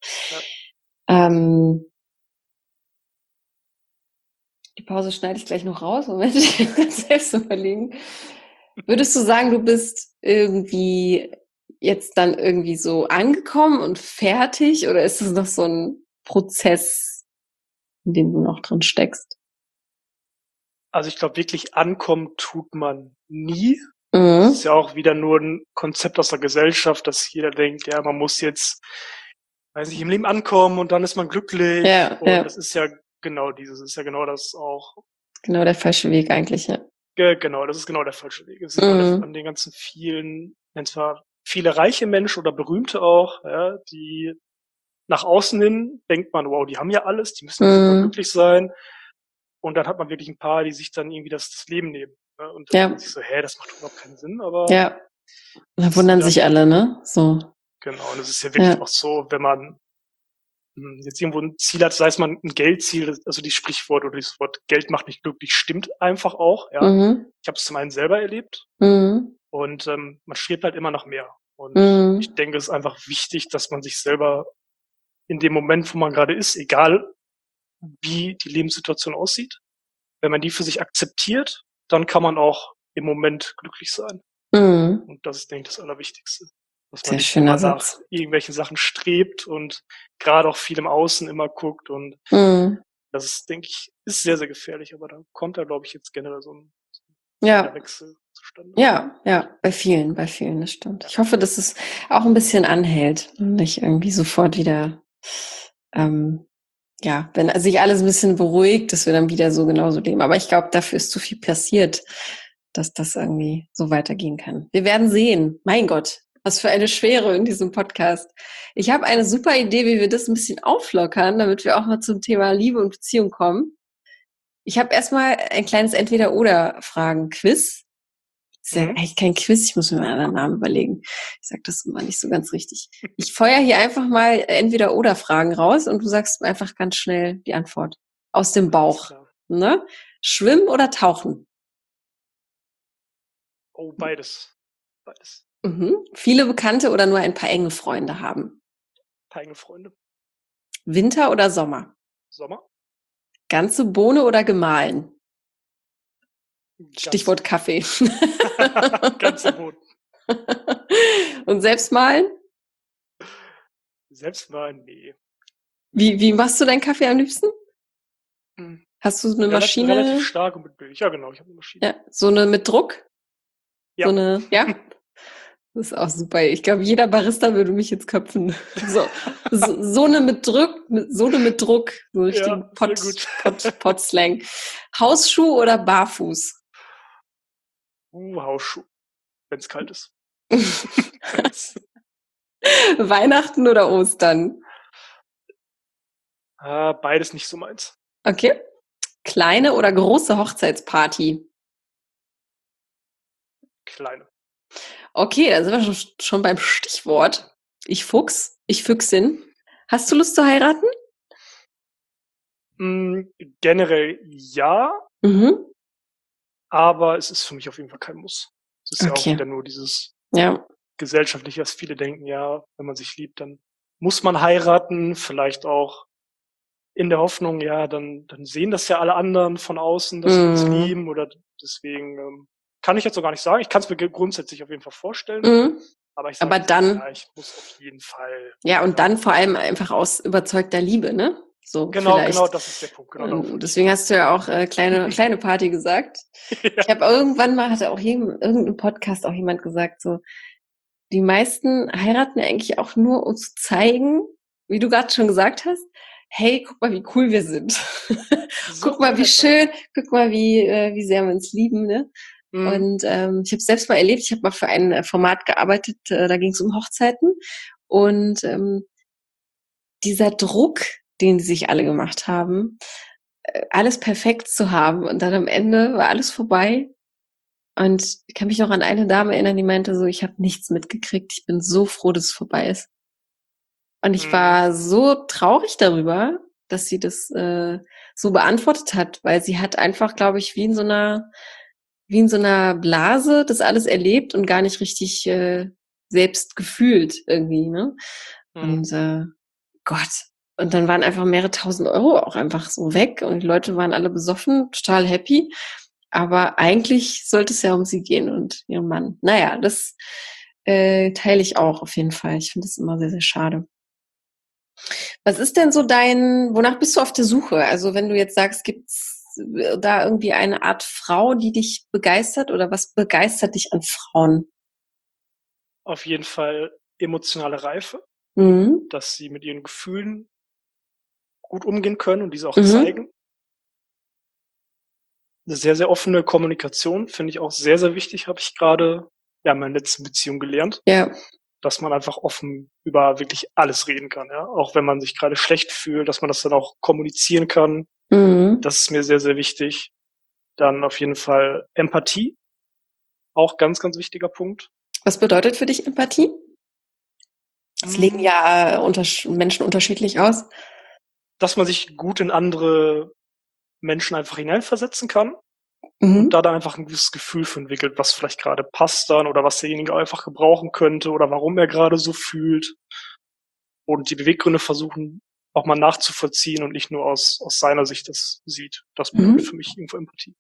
Die Pause schneide ich gleich noch raus. Moment, ich kann selbst überlegen. Würdest du sagen, du bist irgendwie jetzt dann irgendwie so angekommen und fertig? Oder ist es noch so ein Prozess, in dem du noch drin steckst? Also ich glaube, wirklich ankommen tut man nie. Das ist ja auch wieder nur ein Konzept aus der Gesellschaft, dass jeder denkt, ja, man muss jetzt, weiß nicht, im Leben ankommen und dann ist man glücklich. Ja, und das ist ja genau das auch. Genau der falsche Weg eigentlich, ja. Genau, das ist genau der falsche Weg. Es sieht man an den ganzen vielen, nennt zwar viele reiche Menschen oder Berühmte auch, ja, die nach außen hin denkt man, wow, die haben ja alles, die müssen super glücklich sein. Und dann hat man wirklich ein paar, die sich dann irgendwie das Leben nehmen. Ne? Und dann denkt sich so, das macht überhaupt keinen Sinn, aber. Ja. Da wundern sich alle, ne? So. Genau, und es ist ja wirklich auch so, wenn man jetzt irgendwo ein Ziel hat, sei es mal ein Geldziel, also die Sprichwort oder dieses Wort Geld macht nicht glücklich, stimmt einfach auch, ja. Ich habe es zum einen selber erlebt und man strebt halt immer nach mehr. Und ich denke, es ist einfach wichtig, dass man sich selber in dem Moment, wo man gerade ist, egal wie die Lebenssituation aussieht, wenn man die für sich akzeptiert, dann kann man auch im Moment glücklich sein. Und das ist, denke ich, das Allerwichtigste. Dass man nicht immer nach irgendwelchen Sachen strebt und gerade auch viel im Außen immer guckt. Und das ist, denke ich, ist sehr, sehr gefährlich. Aber da kommt da, glaube ich, jetzt generell so ein Wechsel zustande. Ja, bei vielen, das stimmt. Ich hoffe, dass es auch ein bisschen anhält und nicht irgendwie sofort wieder, wenn sich alles ein bisschen beruhigt, dass wir dann wieder so genauso leben. Aber ich glaube, dafür ist zu viel passiert, dass das irgendwie so weitergehen kann. Wir werden sehen. Mein Gott, was für eine Schwere in diesem Podcast. Ich habe eine super Idee, wie wir das ein bisschen auflockern, damit wir auch mal zum Thema Liebe und Beziehung kommen. Ich habe erstmal ein kleines Entweder-Oder-Fragen-Quiz. Das ist ja eigentlich kein Quiz, ich muss mir mal einen anderen Namen überlegen. Ich sage das immer nicht so ganz richtig. Ich feuer hier einfach mal Entweder-Oder-Fragen raus und du sagst einfach ganz schnell die Antwort. Aus dem Bauch. Ne? Schwimmen oder tauchen? Oh, beides. Viele Bekannte oder nur ein paar enge Freunde haben? Ein paar enge Freunde. Winter oder Sommer? Sommer. Ganze Bohne oder gemahlen? Stichwort Kaffee. Ganze Bohne. Und selbst malen? Selbst malen, nee. Wie machst du deinen Kaffee am liebsten? Hast du eine Maschine? Relativ stark und mit Milch. Ja, genau, ich habe eine Maschine. Ja, so eine mit Druck? Ja. So eine, ja? Das ist auch super. Ich glaube, jeder Barista würde mich jetzt köpfen. So eine mit Druck, so richtig Pot-Slang. Hausschuh oder barfuß? Hausschuh, wenn es kalt ist. Weihnachten oder Ostern? Beides nicht so meins. Okay. Kleine oder große Hochzeitsparty? Kleine. Okay, da sind wir schon beim Stichwort. Ich Füchsin. Hast du Lust zu heiraten? Generell ja. Aber es ist für mich auf jeden Fall kein Muss. Es ist ja auch wieder nur dieses gesellschaftliche, was viele denken, ja, wenn man sich liebt, dann muss man heiraten, vielleicht auch in der Hoffnung, ja, dann sehen das ja alle anderen von außen, dass wir uns lieben oder deswegen kann ich jetzt so gar nicht sagen. Ich kann es mir grundsätzlich auf jeden Fall vorstellen. Aber ich sage, ich muss auf jeden Fall. Ja, und dann vor allem einfach aus überzeugter Liebe, ne? So genau, vielleicht. Genau, das ist der Punkt. Genau, deswegen hast du ja auch kleine Party gesagt. Ja. Ich habe irgendwann mal, hatte auch irgendein Podcast auch jemand gesagt, so, die meisten heiraten eigentlich auch nur, um zu zeigen, wie du gerade schon gesagt hast, hey, guck mal, wie cool wir sind. So guck mal, wie schön, guck mal, wie sehr wir uns lieben, ne? Mhm. Und ich habe es selbst mal erlebt, ich habe mal für ein Format gearbeitet, da ging es um Hochzeiten. Und dieser Druck, den sie sich alle gemacht haben, alles perfekt zu haben und dann am Ende war alles vorbei. Und ich kann mich noch an eine Dame erinnern, die meinte so, ich habe nichts mitgekriegt, ich bin so froh, dass es vorbei ist. Und ich war so traurig darüber, dass sie das so beantwortet hat, weil sie hat einfach, glaube ich, wie in so einer Blase das alles erlebt und gar nicht richtig selbst gefühlt irgendwie, ne? Und Gott. Und dann waren einfach mehrere tausend Euro auch einfach so weg und die Leute waren alle besoffen, total happy. Aber eigentlich sollte es ja um sie gehen und ihren Mann. Naja, das teile ich auch auf jeden Fall. Ich finde das immer sehr, sehr schade. Was ist denn so wonach bist du auf der Suche? Also wenn du jetzt sagst, gibt's da irgendwie eine Art Frau, die dich begeistert oder was begeistert dich an Frauen? Auf jeden Fall emotionale Reife, dass sie mit ihren Gefühlen gut umgehen können und diese auch zeigen. Eine sehr, sehr offene Kommunikation finde ich auch sehr, sehr wichtig, habe ich gerade in meiner letzten Beziehung gelernt. Ja. Dass man einfach offen über wirklich alles reden kann, ja. Auch wenn man sich gerade schlecht fühlt, dass man das dann auch kommunizieren kann. Das ist mir sehr, sehr wichtig. Dann auf jeden Fall Empathie. Auch ganz, ganz wichtiger Punkt. Was bedeutet für dich Empathie? Das legen ja Menschen unterschiedlich aus. Dass man sich gut in andere Menschen einfach hineinversetzen kann und da dann einfach ein gewisses Gefühl für entwickelt, was vielleicht gerade passt dann oder was derjenige einfach gebrauchen könnte oder warum er gerade so fühlt. Und die Beweggründe versuchen auch mal nachzuvollziehen und nicht nur aus seiner Sicht das sieht. Das bedeutet für mich irgendwo Empathie.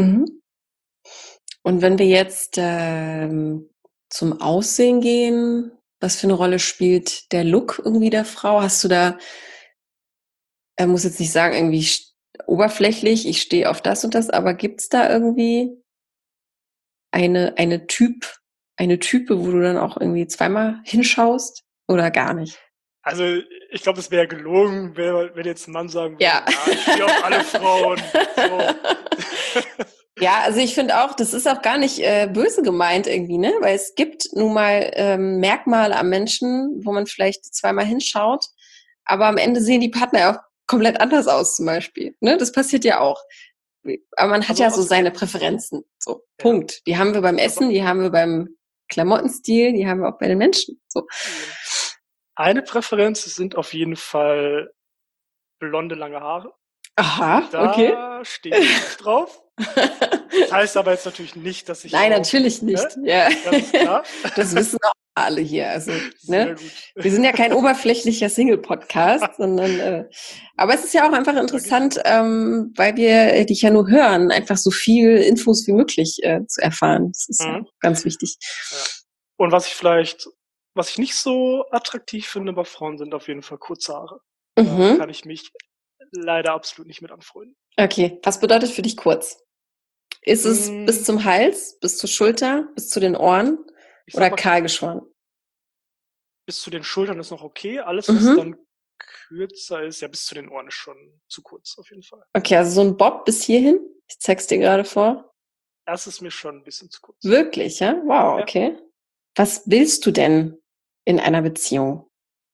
Und wenn wir jetzt zum Aussehen gehen, was für eine Rolle spielt der Look irgendwie der Frau? Hast du da, muss jetzt nicht sagen, irgendwie oberflächlich, ich stehe auf das und das, aber gibt's da irgendwie eine Type, wo du dann auch irgendwie zweimal hinschaust oder gar nicht? Also ich glaube, es wäre gelogen, wenn jetzt ein Mann sagen würde, ja ich stehe auf alle Frauen. So. Ja, also ich finde auch, das ist auch gar nicht böse gemeint irgendwie, ne? Weil es gibt nun mal Merkmale am Menschen, wo man vielleicht zweimal hinschaut, aber am Ende sehen die Partner ja auch komplett anders aus zum Beispiel. Ne? Das passiert ja auch. Aber man hat ja so seine Präferenzen. So, ja. Punkt. Die haben wir beim Essen, die haben wir beim Klamottenstil, die haben wir auch bei den Menschen. So. Eine Präferenz sind auf jeden Fall blonde, lange Haare. Aha, okay. Da stehe ich nicht drauf. Das heißt aber jetzt natürlich nicht, dass ich. Nein, natürlich nicht. Ja. Das ist klar. Das wissen auch alle hier. Also, ne? Wir sind ja kein oberflächlicher Single-Podcast, sondern aber es ist ja auch einfach interessant, weil wir dich ja nur hören, einfach so viel Infos wie möglich zu erfahren. Das ist ja ganz wichtig. Ja. Und was ich nicht so attraktiv finde bei Frauen, sind auf jeden Fall kurze Haare. Da kann ich mich leider absolut nicht mit anfreunden. Okay, was bedeutet für dich kurz? Ist es bis zum Hals, bis zur Schulter, bis zu den Ohren oder kahl geschoren? Bis zu den Schultern ist noch okay. Alles, was dann kürzer ist, ja, bis zu den Ohren ist schon zu kurz auf jeden Fall. Okay, also so ein Bob bis hierhin? Ich zeig's dir gerade vor. Das ist mir schon ein bisschen zu kurz. Wirklich, ja? Wow, okay. Ja. Was willst du denn in einer Beziehung?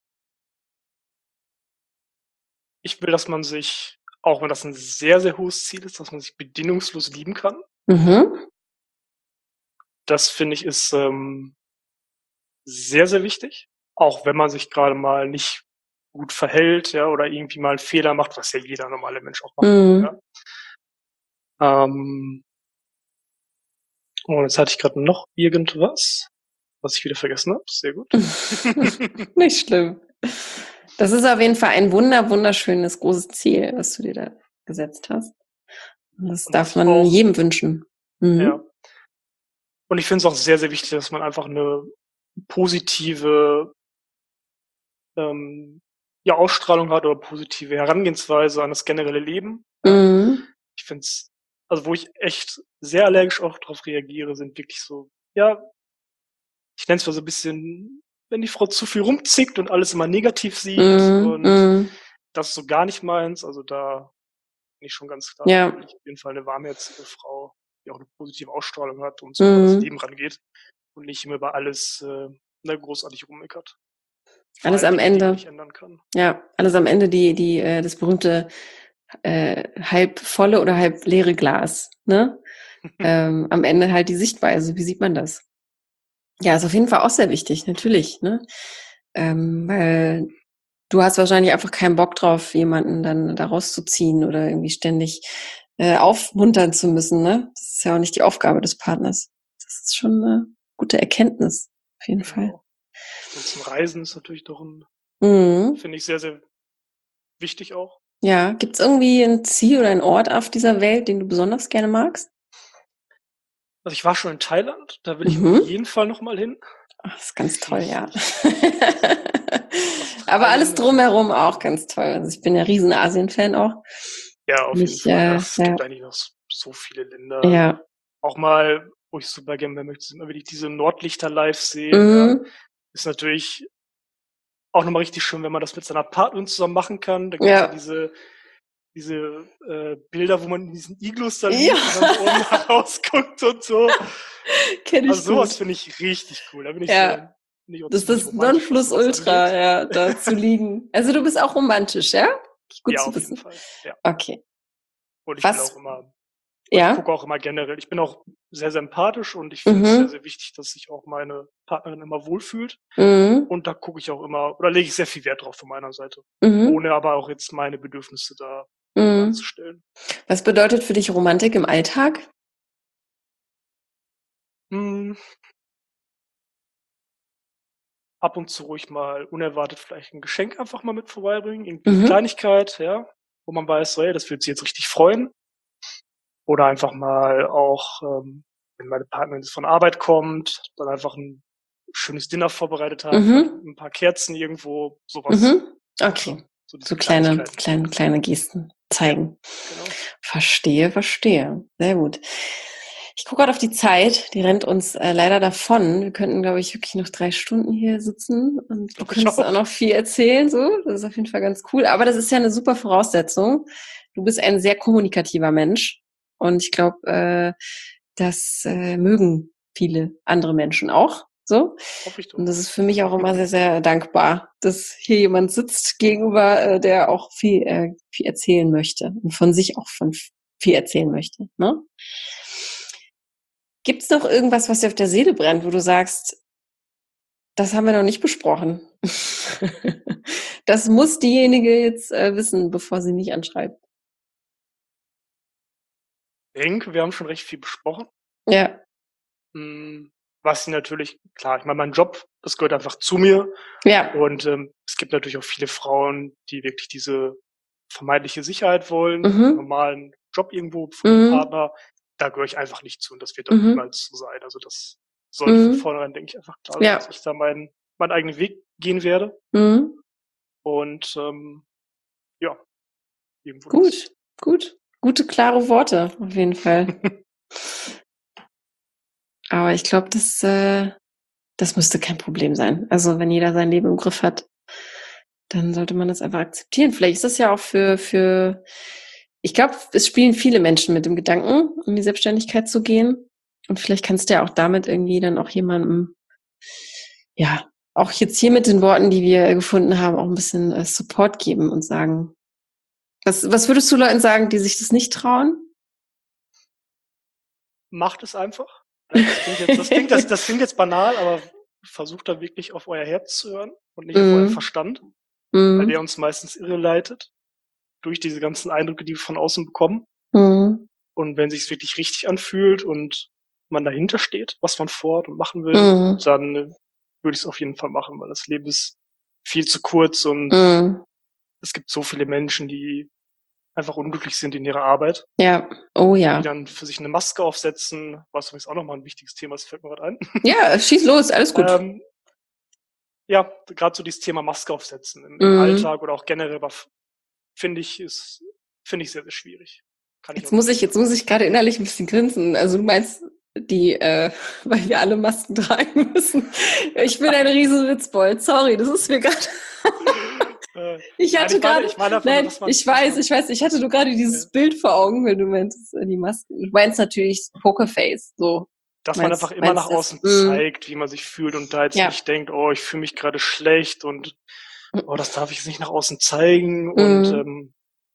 Ich will, dass man sich, auch wenn das ein sehr, sehr hohes Ziel ist, dass man sich bedingungslos lieben kann. Das finde ich ist sehr, sehr wichtig. Auch wenn man sich gerade mal nicht gut verhält, ja, oder irgendwie mal einen Fehler macht, was ja jeder normale Mensch auch macht. Ja. Und jetzt hatte ich gerade noch irgendwas, was ich wieder vergessen habe. Sehr gut. Nicht schlimm. Das ist auf jeden Fall ein wunderschönes, großes Ziel, was du dir da gesetzt hast. Das darf man jedem wünschen. Ja. Und ich finde es auch sehr, sehr wichtig, dass man einfach eine positive Ausstrahlung hat oder positive Herangehensweise an das generelle Leben. Mhm. Ich finde es, also wo ich echt sehr allergisch auch drauf reagiere, sind wirklich so, ja, ich nenne es mal so ein bisschen, wenn die Frau zu viel rumzickt und alles immer negativ sieht und das ist so gar nicht meins. Also da bin ich schon ganz klar, Ja. auf jeden Fall eine warmherzige Frau, die auch eine positive Ausstrahlung hat und so an das Leben rangeht und nicht immer über alles großartig rummeckert. Alles am Dinge, die man Ende. nicht ändern kann. Ja, alles am Ende das berühmte halb volle oder halb leere Glas, ne? Am Ende halt die Sichtweise. Wie sieht man das? Ja, ist auf jeden Fall auch sehr wichtig, natürlich, ne? Weil du hast wahrscheinlich einfach keinen Bock drauf, jemanden dann da rauszuziehen oder irgendwie ständig aufmuntern zu müssen, ne? Das ist ja auch nicht die Aufgabe des Partners. Das ist schon eine gute Erkenntnis, auf jeden Fall. Und zum Reisen ist natürlich doch finde ich, sehr, sehr wichtig auch. Ja, gibt's irgendwie ein Ziel oder einen Ort auf dieser Welt, den du besonders gerne magst? Also ich war schon in Thailand, da will ich auf jeden Fall noch mal hin. Ach, das ist ganz toll, ja. Aber alles drumherum auch ganz toll. Also ich bin ja riesen Asien-Fan auch. Ja, auf jeden Fall. Es gibt eigentlich noch so viele Länder. Ja. Auch mal, wo ich super gerne möchte, sind immer wirklich diese Nordlichter live sehen. Ja. Ist natürlich auch nochmal richtig schön, wenn man das mit seiner Partnerin zusammen machen kann. Da gibt es ja diese Bilder, wo man in diesen Iglus dann liegt und dann oben rausguckt und so. Kenn ich also sowas finde ich richtig cool. Da bin ich ja. Das ist das Nonplusultra, ja, da zu liegen. Also du bist auch romantisch, ja? Gut ja, auf jeden Fall. Ja. Okay. Und ich bin auch immer, ich gucke auch immer generell, ich bin auch sehr sympathisch und ich finde es sehr, sehr wichtig, dass sich auch meine Partnerin immer wohlfühlt. Und da gucke ich auch immer, oder lege ich sehr viel Wert drauf von meiner Seite. Ohne aber auch jetzt meine Bedürfnisse da anzustellen. Was bedeutet für dich Romantik im Alltag? Ab und zu ruhig mal unerwartet vielleicht ein Geschenk einfach mal mit vorbeibringen, irgendwie eine Kleinigkeit, ja, wo man weiß, so, hey, das wird sie jetzt richtig freuen. Oder einfach mal auch, wenn meine Partnerin von Arbeit kommt, dann einfach ein schönes Dinner vorbereitet haben, ein paar Kerzen irgendwo, sowas. Okay, so kleine Gesten zeigen. Ja, genau. Verstehe. Sehr gut. Ich gucke gerade auf die Zeit, die rennt uns leider davon. Wir könnten, glaube ich, wirklich noch 3 Stunden hier sitzen und du könntest auch noch viel erzählen. So, das ist auf jeden Fall ganz cool. Aber das ist ja eine super Voraussetzung. Du bist ein sehr kommunikativer Mensch und ich glaube, das mögen viele andere Menschen auch. So. Und das ist für mich auch immer sehr, sehr dankbar, dass hier jemand sitzt gegenüber, der auch viel erzählen möchte und von sich auch viel erzählen möchte. Ne? Gibt es noch irgendwas, was dir auf der Seele brennt, wo du sagst, das haben wir noch nicht besprochen? Das muss diejenige jetzt wissen, bevor sie mich anschreibt. Ich denke, wir haben schon recht viel besprochen. Ja. Was sie natürlich, klar, ich meine, mein Job, das gehört einfach zu mir. Ja. Und es gibt natürlich auch viele Frauen, die wirklich diese vermeintliche Sicherheit wollen, einen normalen Job irgendwo von dem Partner. Da gehöre ich einfach nicht zu und das wird auch niemals so sein. Also das sollte von vornherein, denke ich, einfach klar sein, dass ich da meinen eigenen Weg gehen werde. Und ja, irgendwo. Gut. Gute, klare Worte, auf jeden Fall. Aber ich glaube, das müsste kein Problem sein. Also wenn jeder sein Leben im Griff hat, dann sollte man das einfach akzeptieren. Vielleicht ist das ja auch für ich glaube, es spielen viele Menschen mit dem Gedanken, in die Selbstständigkeit zu gehen. Und vielleicht kannst du ja auch damit irgendwie dann auch jemandem, ja, auch jetzt hier mit den Worten, die wir gefunden haben, auch ein bisschen Support geben und sagen, was würdest du Leuten sagen, die sich das nicht trauen? Macht es einfach. Das klingt jetzt banal, aber versucht da wirklich auf euer Herz zu hören und nicht auf euren Verstand, weil der uns meistens irreleitet durch diese ganzen Eindrücke, die wir von außen bekommen. Und wenn sich's wirklich richtig anfühlt und man dahinter steht, was man vorhat und machen will, dann würde ich es auf jeden Fall machen, weil das Leben ist viel zu kurz und es gibt so viele Menschen, die einfach unglücklich sind in ihrer Arbeit. Ja, oh ja. Die dann für sich eine Maske aufsetzen, was übrigens auch nochmal ein wichtiges Thema ist, fällt mir gerade ein. Ja, schieß los, alles gut. ja, gerade so dieses Thema Maske aufsetzen im Alltag oder auch generell, finde ich sehr, sehr schwierig. Jetzt muss ich gerade innerlich ein bisschen grinsen. Also du meinst weil wir alle Masken tragen müssen. Ich bin ein riesen Witzbold. Sorry, das ist mir gerade... Ich hatte nur gerade dieses Bild vor Augen, wenn du meinst, die Masken. Du meinst natürlich Pokerface, so. Dass man einfach immer nach außen zeigt, wie man sich fühlt und da jetzt nicht denkt, oh, ich fühle mich gerade schlecht und das darf ich jetzt nicht nach außen zeigen und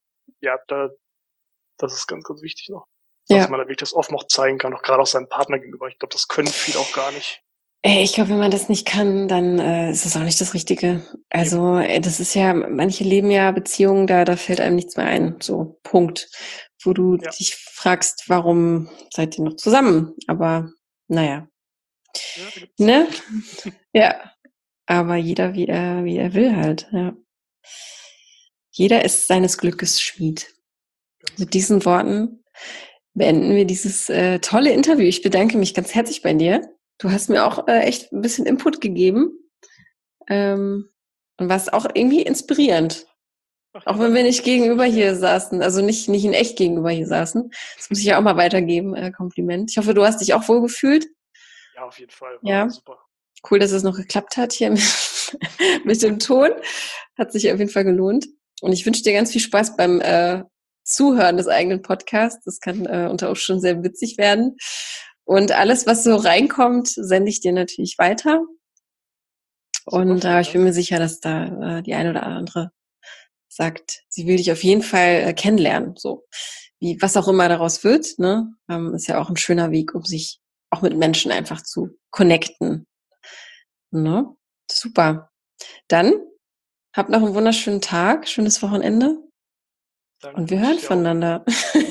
das ist ganz, ganz wichtig noch. Dass man da wirklich das oft noch zeigen kann, auch gerade auch seinem Partner gegenüber. Ich glaube, das können viele auch gar nicht. Ich glaube, wenn man das nicht kann, dann ist das auch nicht das Richtige. Also das ist ja, manche leben ja Beziehungen, da fällt einem nichts mehr ein. So, Punkt. Wo du dich fragst, warum seid ihr noch zusammen? Aber naja. Ne? Ja. Aber jeder, wie er will halt, ja. Jeder ist seines Glückes Schmied. Mit diesen Worten beenden wir dieses tolle Interview. Ich bedanke mich ganz herzlich bei dir. Du hast mir auch echt ein bisschen Input gegeben und warst auch irgendwie inspirierend. Auch wenn wir nicht gegenüber hier saßen, also nicht in echt gegenüber hier saßen. Das muss ich ja auch mal weitergeben, Kompliment. Ich hoffe, du hast dich auch wohl gefühlt. Ja, auf jeden Fall. Ja, super. Cool, dass es noch geklappt hat hier mit dem Ton. Hat sich auf jeden Fall gelohnt. Und ich wünsche dir ganz viel Spaß beim Zuhören des eigenen Podcasts. Das kann unter Umständen sehr witzig werden. Und alles, was so reinkommt, sende ich dir natürlich weiter. Und ich bin mir sicher, dass da die eine oder andere sagt, sie will dich auf jeden Fall kennenlernen. So wie was auch immer daraus wird, ne? Ist ja auch ein schöner Weg, um sich auch mit Menschen einfach zu connecten. Ne? Super. Dann habt noch einen wunderschönen Tag, schönes Wochenende. Danke, und wir hören voneinander.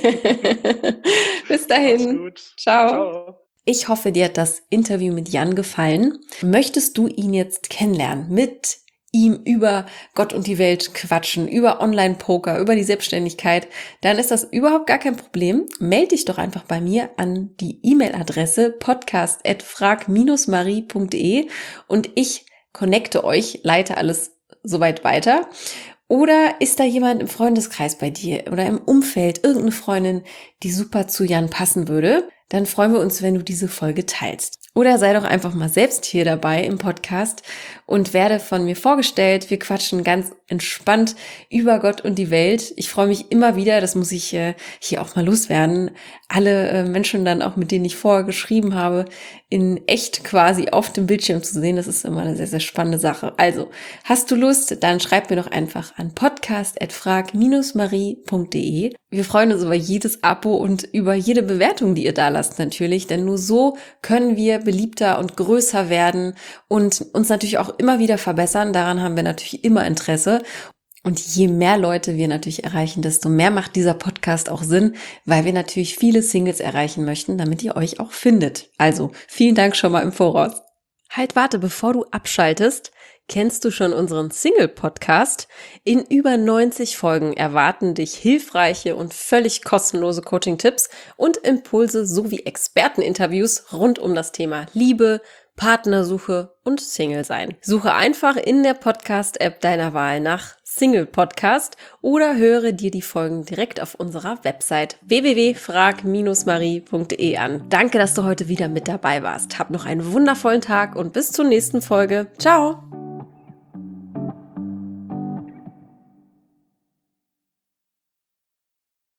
Bis dahin. Ciao. Ciao. Ich hoffe, dir hat das Interview mit Jan gefallen. Möchtest du ihn jetzt kennenlernen, mit ihm über Gott und die Welt quatschen, über Online-Poker, über die Selbstständigkeit, dann ist das überhaupt gar kein Problem. Meld dich doch einfach bei mir an die E-Mail-Adresse podcast@frag-marie.de und ich connecte euch, leite alles soweit weiter. Oder ist da jemand im Freundeskreis bei dir oder im Umfeld, irgendeine Freundin, die super zu Jan passen würde? Dann freuen wir uns, wenn du diese Folge teilst. Oder sei doch einfach mal selbst hier dabei im Podcast und werde von mir vorgestellt. Wir quatschen ganz entspannt über Gott und die Welt. Ich freue mich immer wieder, das muss ich hier auch mal loswerden, alle Menschen dann auch, mit denen ich vorher geschrieben habe, in echt quasi auf dem Bildschirm zu sehen. Das ist immer eine sehr, sehr spannende Sache. Also, hast du Lust, dann schreib mir doch einfach an podcast@frag-marie.de. Wir freuen uns über jedes Abo und über jede Bewertung, die ihr da lasst natürlich, denn nur so können wir beliebter und größer werden und uns natürlich auch immer wieder verbessern. Daran haben wir natürlich immer Interesse. Und je mehr Leute wir natürlich erreichen, desto mehr macht dieser Podcast auch Sinn, weil wir natürlich viele Singles erreichen möchten, damit ihr euch auch findet. Also, vielen Dank schon mal im Voraus. Halt, warte, bevor du abschaltest, kennst du schon unseren Single-Podcast? In über 90 Folgen erwarten dich hilfreiche und völlig kostenlose Coaching-Tipps und Impulse sowie Experteninterviews rund um das Thema Liebe, Partnersuche und Single-Sein. Suche einfach in der Podcast-App deiner Wahl nach Single-Podcast oder höre dir die Folgen direkt auf unserer Website www.frag-marie.de an. Danke, dass du heute wieder mit dabei warst. Hab noch einen wundervollen Tag und bis zur nächsten Folge. Ciao!